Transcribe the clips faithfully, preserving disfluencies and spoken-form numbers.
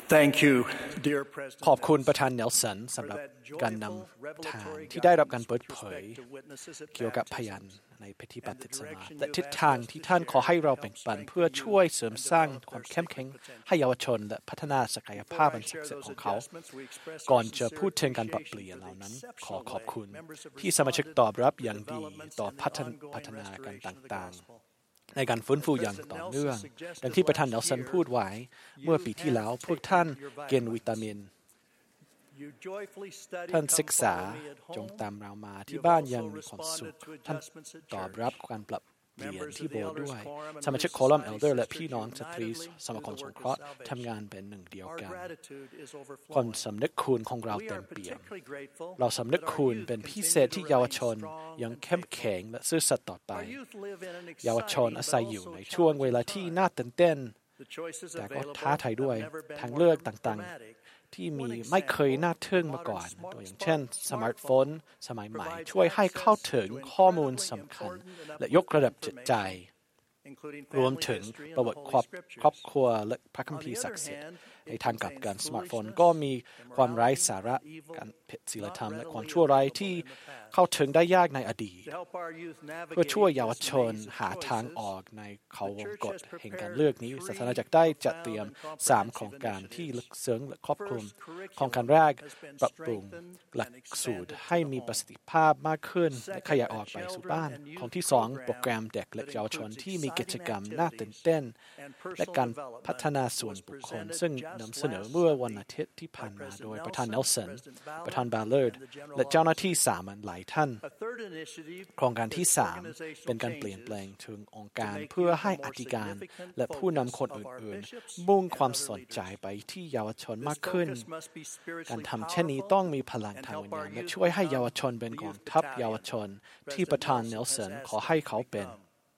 Thank you, dear President. ขอบคุณประธานเนลสันสำหรับการนำทางที่ได้รับการเปิดเผยเกี่ยวกับพยานในพิธีบัพติศมาและทิศทางที่ท่านขอให้เราแบ่งปันเพื่อช่วยเสริมสร้างความเข้มแข็งให้เยาวชนและพัฒนาศักยภาพอันศักดิ์สิทธิ์ของเขาก่อนจะพูดถึงการปรับเปลี่ยนเหล่านั้นขอขอบคุณที่สมาชิกตอบรับอย่างดีต่อพัฒนาการต่างๆในการฟื้นฟูอย่างต่อเนื่องดังที่ประธานเนลสันพูดไว้เมื่อปีที่แล้วพวกท่านกินวิตามินท่านศึกษาจงตามเรามาที่บ้านยังมีความสุขท่านตอบรับการปรับเปลี่ยนที่โบสถ์ด้วยสมาชิกโคลัมเอลเดอร์และพี่น้องสตรีสมาคมสงเคราะห์ทำงานเป็นหนึ่งเดียวกันความสำนึกคุณของเราเต็มเปี่ยมเราสำนึกคุณเป็นพิเศษที่เยาวชนยังเข้มแข็งและซื่อสัตย์ต่อไปเยาวชนอาศัยอยู่ในช่วงเวลาที่น่าตื่นเต้นแต่ก็ท้าทายด้วยทางเลือกต่างๆที่มีไม่เคยน่าทึ่งมาก่อนตัวอย่างเช่นสมาร์ทโฟนสมัยใหม่ช่วยให้เข้าถึงข้อมูลสำคัญและยกระดับจิตใจรวมถึงประวัติครอบครอบครัวและพระคัมภีร์ศักดิ์สิทธิ์ในทางกลับกันสมาร์ทโฟนก็มีความไร้สาระการผิดศีลธรรมและความชั่วร้ายที่เข้าถึงได้ยากในอดีตเพื่อช่วยเยาวชนหาทางออกในเขาวงกฏแห่งการเลือกนี้ศาสนาจักรได้จัดเตรียมสามโครงการที่ลึกซึ้งและครอบคลุมโครงการแรกปรับปรุงหลักสูตรให้มีประสิทธิภาพมากขึ้นและขยายออกไปสู่บ้านของที่สองโปรแกรมเด็กและเยาวชนที่มีกิจกรรมน่าตื่นเต้นและการพัฒนาส่วนบุคคลซึ่งนำเสนอเมื่อวันอาทิตย์ที่ผ่านมาโดยประธานเนลสันประธานบาเลอร์ดและเจ้าหน้าที่สามัญหลายท่านโครงการที่สามเป็นการเปลี่ยนแปลงถึงองค์การเพื่อให้อธิการและผู้นำคนอื่นๆมุ่งความสนใจไปที่เยาวชนมากขึ้นการทำเช่นนี้ต้องมีพลังทางวิญญาณและช่วยให้เยาวชนเป็นกองทัพเยาวชนที่ประธานเนลสันขอให้เขาเป็น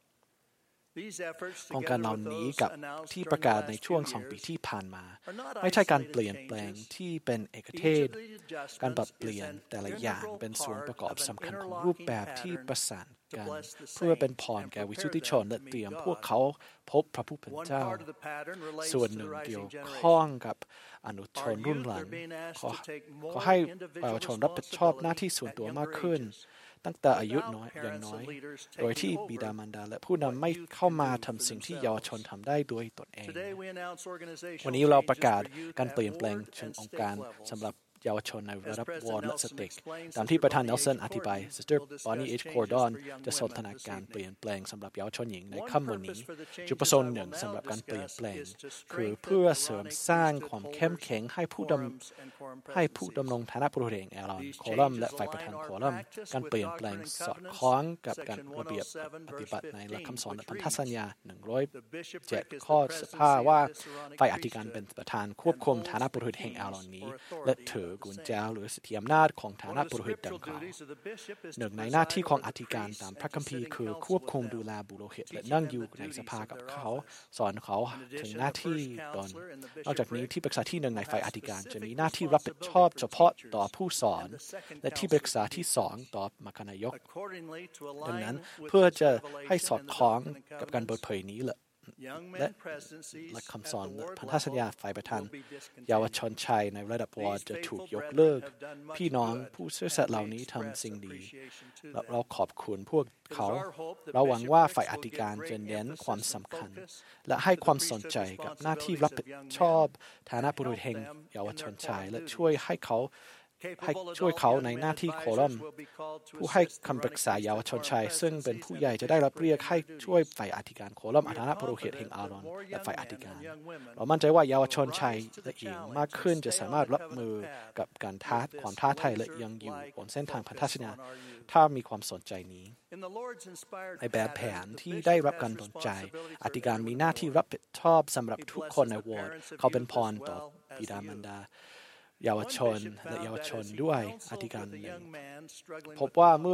โครงการเหล่านี้กับที่ประกาศในช่วงสองปีที่ผ่านมาไม่ใช่การเปลี่ยนแปลงที่เป็นเอกเทศการปรับเปลี่ยนแต่ละอย่างเป็นส่วนประกอบสำคัญของรูปแบบที่ประสานกันเพื่อเป็นพรแก่วิสุทธิชนและเตรียมพวกเขาพบพระผู้เป็นเจ้าส่วนหนึ่งเกี่ยวข้องกับอนุชนรุ่นหลังขอขอให้เยาวชนรับผิดชอบหน้าที่ส่วนตัวมากขึ้นตั้งแต่อายุน้อยอย่างน้อยโดยที่บิดามารดาและผู้นำไม่เข้ามาทำสิ่งที่เยาวชนทำได้ด้วยตนเองวันนี้เราประกาศการเปลี่ยนแปลงเชิงองค์การสำหรับเยาวชนในระดับวอร์ดและสเต็กตามที่ประธานเนลสันอธิบายซิสเตอร์บอนนี่เอชคอร์ดอนจะสนทนาการเปลี่ยนแปลงสำหรับเยาวชนหญิงในค่ำวันนี้จุดประสงค์หนึ่งสำหรับการเปลี่ยนแปลงคือเพื่อเสริมสร้างความเข้มแข็งให้ผู้ดำให้ผู้ดำรงฐานะผู้บริหารแอรอนโคลัมและฝ่ายประธานโคลัมการเปลี่ยนแปลงสอดคล้องกับการระเบียบปฏิบัติในหลักคำสอนและพันธสัญญาหนึ่งร้อยเจ็ดข้อสิบห้าว่าฝ่ายอธิการเป็นประธานควบคุมฐานะผู้บริหารแห่งแอรอนนี้และถือกุญแจหรือสิทธิอำนาจของฐานะปุโรหิตดังกล่าวหนึ่งในหน้าที่ของอธิการตามพระคัมภีร์คือควบคุมดูแลบุโรหิตและนั่งอยู่ในสภากับเขาสอนเขาถึงหน้าที่ตนนอกจากนี้ที่ปรึกษาที่หนึ่งในฝ่ายอธิการจะมีหน้าที่รับผิดชอบเฉพาะต่อผู้สอนและที่ปรึกษาที่สองต่อมคณายกดังนั้นเพื่อจะให้สอดคล้องกับการเปิดเผยนี้และและหลักคำสอนพันธสัญญาฝ่ายประธานเยาวชนชายในระดับวอร์ดจะถูกยกเลิกพี่น้องผู้ซื่อสัตย์เหล่านี้ทำสิ่งดีและเราขอบคุณพวกเขาเราหวังว่าฝ่ายอธิการจะเน้นความสำคัญและให้ความสนใจกับหน้าที่รับผิดชอบฐานะบุรุษแห่งเยาวชนชายและช่วยให้เขาให้ช่วยเขาในหน้าที่โคลัมผู้ให้คำปรึกษาเยาวชนชายซึ่งเป็นผู้ใหญ่จะได้รับเรียกให้ช่วยฝ่ายอธิการโคลัมฐานะปุโรหิตแห่งอารอนและฝ่ายอธิการเรามั่นใจว่าเยาวชนชายและหญิงมากขึ้นจะสามารถรับมือกับการท้าความท้าทายและยังอยู่บนเส้นทางพันธสัญญาถ้ามีความสนใจนี้ในแบบแผนที่ได้รับการดลใจอธิการมีหน้าที่รับผิดชอบสำหรับทุกคนในวอร์ดเขาเป็นพรต่อบิดามารดาเยาวชนและเยาวชนด้วยอธิการหนึ่งพบว่าเมื่อ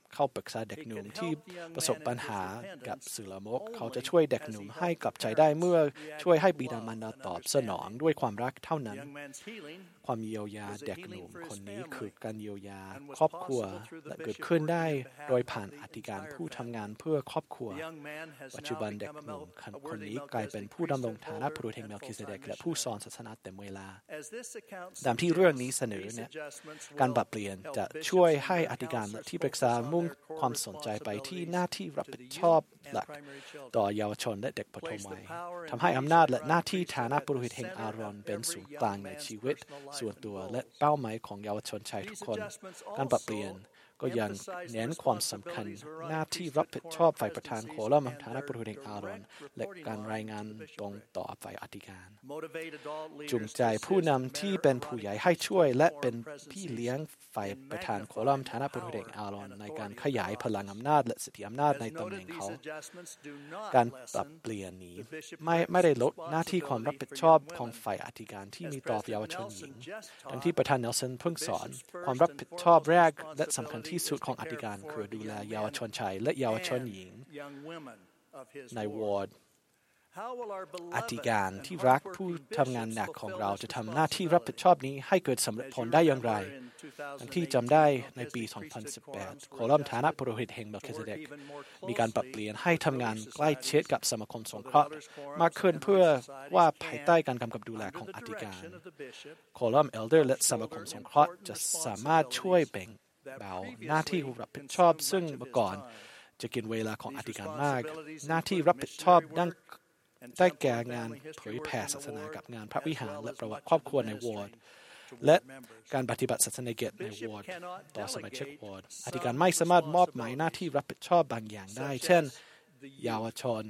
เข้าปรึกษาเด็กหนุ่มที่ประสบปัญหากับสื่อละมกเขาจะช่วยเด็กหนุ่มให้กลับใจได้เมื่อช่วยให้บิดามารดาตอบสนองด้วยความรักเท่านั้นความเยียวยาเด็กหนุ่มคนนี้คือการเยียวยาครอบครัวและเกิดขึ้นได้โดยผ่านอธิการผู้ทำงานเพื่อครอบครัวปัจจุบันเด็กหนุ่มคนนี้กลายเป็นผู้ดำรงฐานะบุรุษแห่งเมลคิเซเดกและผู้สอนศาสนาเต็มเวลาตามที่เรื่องนี้เสนอเนี่ยการปรับเปลี่ยนจะช่วยให้อธิการและที่ปรึกษามุ่งความสนใจไปที่หน้าที่รับผิดชอบหลักต่อเยาวชนและเด็กปฐมวัยทำให้อำนาจและหน้าที่ฐานะปุโรหิตแห่งอารอนเป็นศูนย์กลางในชีวิตส่วนตัวและเป้าหมายของเยาวชนชายทุกคนการปรับเปลี่ยนก็ยังเน้นความสำคัญหน้าที่รับผิดชอบฝ่ายประธานโคลัมฐานะปุโรหิตแห่งอารอนและการรายงานตรงต่อฝ่ายอธิการจูงใจผู้นำที่เป็นผู้ใหญ่ให้ช่วยและเป็นพี่เลี้ยงฝ่ายประธานโคลัมฐานะปุโรหิตแห่งอารอนในการขยายพลังอำนาจและสิทธิอำนาจในตำแหน่งเขาการปรับเปลี่ยนนี้ไม่ไม่ได้ลดหน้าที่ความรับผิดชอบของฝ่ายอธิการที่มีต่อเยาวชนหญิงดังที่ประธานเนลสันเพิ่งสอนความรับผิดชอบแรกและสำคัญที่สุดของอธิการคือดูแลเยาวชนชายและเยาวชนหญิงในวอร์ดอธิการที่รักผู้ทำงานหนักของเราจะทำหน้าที่รับผิดชอบนี้ให้เกิดสำเร็จผลได้อย่างไรดังที่จำได้ในปี สองพันสิบแปด โคลัมฐานะปุโรหิตแห่งเมลคิเซเดกมีการปรับเปลี่ยนให้ทำงานใกล้ชิดกับสมาคมสงเคราะห์มากขึ้นเพื่อว่าภายใต้การกำกับดูแลของอธิการโคลัมเอลเดอร์และสมาคมสงเคราะห์จะสามารถช่วยแบ่งเบาหน้าที่รับผิดชอบซึ่งเมื่อก่อนจะกินเวลาของอธิการมากหน้าที่รับผิดชอบดังได้แก่งานเผยแผ่ศาสนากับงานพระวิหารและประวัติครอบครัวในวอร์ดและการปฏิบัติศาสนาเกียรติในวอร์ดต่อสมาชิกวอร์ดอธิการไม่สามารถมอบหมายหน้าที่รับผิดชอบบางอย่างได้เช่นเยาวชน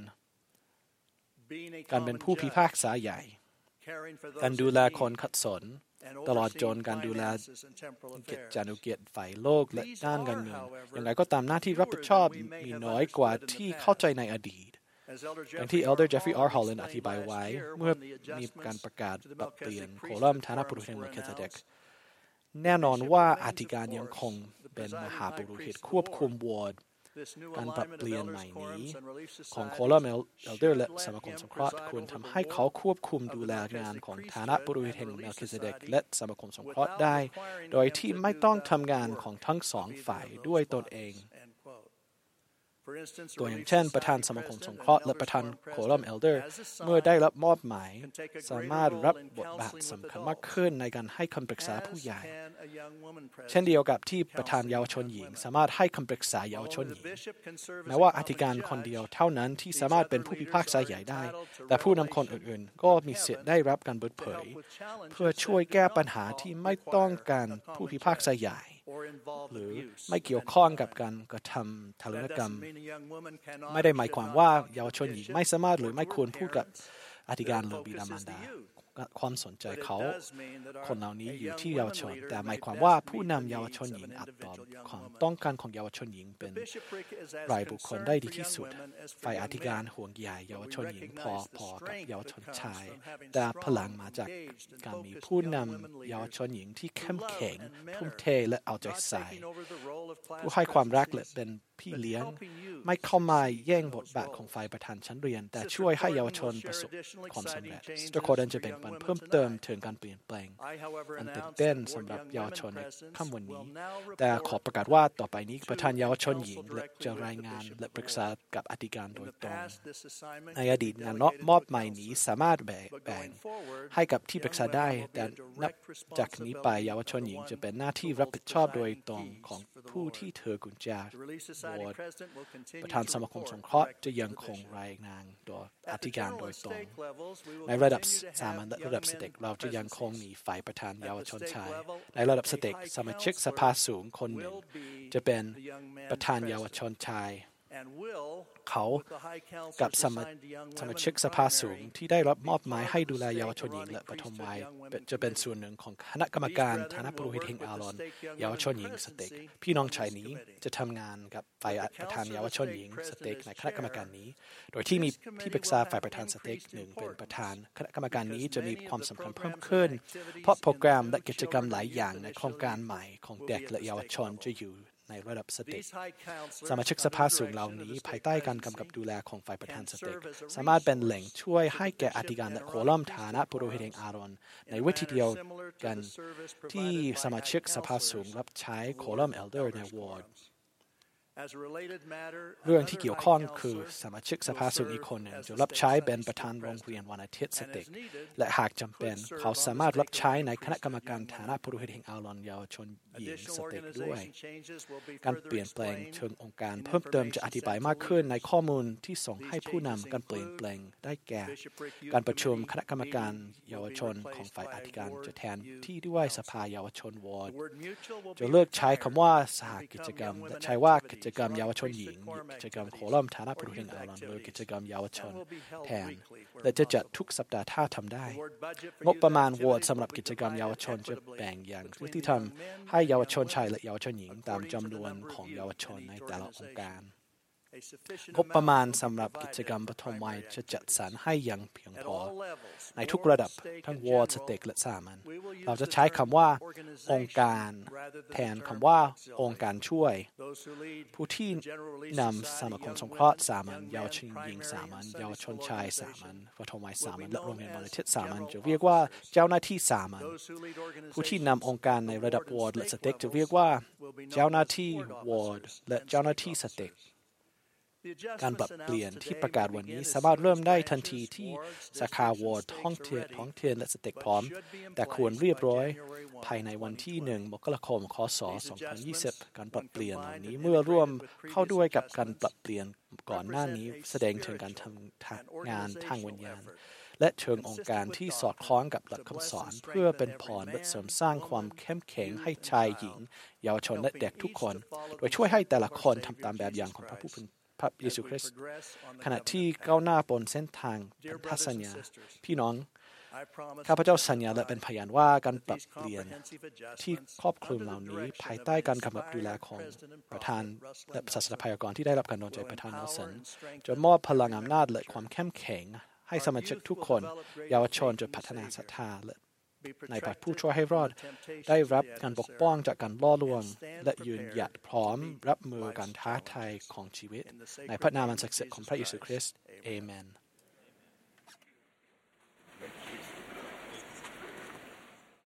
การเป็นผู้พิพากษาใหญ่การดูแลคนขัดสนตลอดจนการดูแลเกียรติจานุเกียรติฝ่ายโลกและด้านการเงินอย่างไรก็ตามหน้าที่รับผิดชอบมีน้อยกว่าที่เข้าใจในอดีตดังที่ Elder Jeffrey R. Holland อธิบายไว้เมื่อมีการประกาศปรับเปลี่ยนโคลัมฐานะปุโรหิตแห่งเมลคิเซเดกแน่นอนว่าอธิการยังคงเป็นมหาปุโรหิตควบคุมวอร์ดการปรับเปลี่ยนใหม่นี้ของโคลัมเอลเดอร์และสมาคมสงเคราะห์ควรทำให้เขาควบคุมดูแลงานของฐานะปุโรหิตแห่งเมลคิเซเดกและสมาคมสงเคราะห์ได้โดยที่ไม่ต้องทำงานของทั้งสองฝ่ายด้วยตนเองตัวอย่างเช่นประธานสมาคมสงเคราะห์และประธานโคลัมเอลเดอร์เมื่อได้รับมอบหมายสามารถรับบทบาทสำคัญมากขึ้นในการให้คำปรึกษาผู้ใหญ่เช่นเดียวกับที่ประธานเยาวชนหญิงสามารถให้คำปรึกษาเยาวชนหญิงแม้ว่าอธิการคนเดียวเท่านั้นที่สามารถเป็นผู้พิพากษาใหญ่ได้แต่ผู้นำคนอื่นๆก็มีสิทธิ์ได้รับการเปิดเผยเพื่อช่วยแก้ปัญหาที่ไม่ต้องการผู้พิพากษาใหญ่หรือไม่เกี่ยวข้องกับการกระทำทารุณกรรมไม่ได้หมายความว่าเยาวชนหญิงไม่สามารถหรือไม่ควรพูดกับอธิการหรือบิดามารดาความสนใจเขาคนเหล่านี้อยู่ที่เยาวชนแต่หมายความว่าผู้นำเยาวชนหญิงอาจตอบความต้องการของเยาวชนหญิงเป็นรายบุคคลได้ดีที่สุดฝ่ายอธิการห่วงใยเยาวชนหญิงพอพอกับเยาวชนชายแต่พลังมาจากการมีผู้นำเยาวชนหญิงที่เข้มแข็งทุ่มเทและเอาใจใส่ผู้ให้ความรักและเป็นพี่เลี้ยงไม่เข้ามาแย่งบทบาทของฝ่ายประธานชั้นเรียนแต่ช่วยให้เยาวชนประสบความสำเร็จสตอโคดันจะแบ่งปันเพิ่มเติมถึงการเปลี่ยนแปลงอันตื่นเต้นสำหรับเยาวชนในค่ำวันนี้แต่ขอประกาศว่าต่อไปนี้ประธานเยาวชนหญิงจะรายงานและปรึกษากับอธิการโดยตรงในอดีตงานมอบหมายนี้สามารถแบ่งให้กับที่ปรึกษาได้แต่นับจากนี้ไปเยาวชนหญิงจะเป็นหน้าที่รับผิดชอบโดยตรงของผู้ที่ถือกุญแจวอร์ดประธานสมาคมสงเคราะห์จะยังคงรายงานโดยอธิการโดยตรงในระดับสามัญและระดับสเต็กเราจะยังคงมีฝ่ายประธานเยาวชนชายในระดับสเต็กสมาชิกสภาสูงคนหนึ่งจะเป็นประธานเยาวชนชายเขากับสมาสมาชิกสภาสูงที่ได้รับมอบหมายให้ดูแลเยาวชนหญิงและปฐมวัยจะเป็นส่วนหนึ่งของคณะกรรมการฐานะปุโรหิตแห่งอารอนเยาวชนหญิงสเต็กพี่น้องชายนี้จะทำงานกับฝ่ายประธานเยาวชนหญิงสเต็กในคณะกรรมการนี้โดยที่มีที่ปรึกษาฝ่ายประธานสเต็กหนึ่งเป็นประธานคณะกรรมการนี้จะมีความสำคัญเพิ่มขึ้นเพราะโปรแกรมและกิจกรรมหลายอย่างในโครงการใหม่ของเด็กและเยาวชนจะอยู่ในระดับสเต็กสมาชิกสภาสูงเหล่านี้ภายใต้การกำกับดูแลของฝ่ายประธานสเต็กสามารถเป็นแหล่งช่วยให้แก่อธิการและโคลัมฐานะปุโรหิตแห่งอาโรนในวิธีเดียวกันที่สมาชิกสภาสูงรับใช้โคลัมเอลเดอร์ในวอร์ดเรื่องที่เกี่ยวข้องคือสมาชิกสภาสูงอีกคนหนึ่งจะรับใช้เป็นประธานโรงเรียนวันอาทิตย์สเต็กและหากจำเป็นเขาสามารถรับใช้ในคณะกรรมการฐานะผู้บริหารแห่งอาลอนเยาวชนหญิงสเต็กด้วยการเปลี่ยนแปลงเชิงองค์การเพิ่มเติมจะอธิบายมากขึ้นในข้อมูลที่ส่งให้ผู้นำการเปลี่ยนแปลงได้แก่การประชุมคณะกรรมการเยาวชนของฝ่ายอธิการจะแทนที่ด้วยสภาเยาวชนวอร์ดจะเลิกใช้คำว่าสหกิจกรรมและใช้ว่ากิจกรรมเยาวชนหญิงกิจกรรมโคลัมฐานะผู้บริหารอาลอนโดยกิจกรรมเยาวชนแทนและจะจัดทุกสัปดาห์ถ้าทำได้งบประมาณวอร์ดสำหรับกิจกรรมเยาวชนจะแบ่งอย่างยุติธรรมให้เยาวชนชายและเยาวชนหญิงตามจำนวนของเยาวชนในแต่ละองค์การงบประมาณสำหรับกิจกรรมปฐมวัยจะจัดสรรให้อย่างเพียงพอในทุกระดับทั้งวอร์ดสเต็กและสามัญเราจะใช้คำว่าองค์การแทนคำว่าองค์การช่วยผู้ที่นำสมาคมสงเคราะห์สามัญเยาวชนหญิงสามัญเยาวชนชายสามัญปฐมวัยสามัญและโรงเรียนวันอาทิตย์สามัญจะเรียกว่าเจ้าหน้าที่สามัญผู้ที่นำองค์การในระดับวอร์ดและสเต็กจะเรียกว่าเจ้าหน้าที่วอร์ดและเจ้าหน้าที่สเต็กการปรับเปลี่ยนที่ประกาศวันนี้สามารถเริ่มได้ทันทีที่สาขาวอร์ดท้องเทียนท้องเทียนและสเต็กพร้อมแต่ควรเรียบร้อยภายในวันที่หนึ่งมกราคมคศสองพันยี่สิบการปรับเปลี่ยนเหล่านี้เมื่อร่วมเข้าด้วยกับการปรับเปลี่ยนก่อนหน้านี้แสดงถึงการทำงานทางวิญญาณและเชิงองค์การที่สอดคล้องกับหลักคำสอนเพื่อเป็นพรและเสริมสร้างความเข้มแข็งให้ชายหญิงเยาวชนและเด็กทุกคนโดยช่วยให้แต่ละคนทำตามแบบอย่างของพระผู้เป็นพระเยซูคริสต์ขณะที่ก้าวหน้าบนเส้นทางพันธสัญญาพี่น้องข้าพเจ้าสัญญาและเป็นพยานว่าการปรับเปลี่ยนที่ครอบคลุมเหล่านี้ภายใต้การกำกับดูแลของประธานและศาสนพยากรที่ได้รับการดลใจประธานเนลสันจะมอบพลังอำนาจและความเข้มแข็งให้สมาชิกทุกคนเยาวชนจะพัฒนาศรัทธาและในพระผู้ช่วยให้รอดได้รับการปกป้องจากการล่อลวงและยืนหยัดพร้อมรับมือการท้าทายของชีวิตในพระนามอันศักดิ์สิทธิ์ของพระเยซูคริสต์เอเมน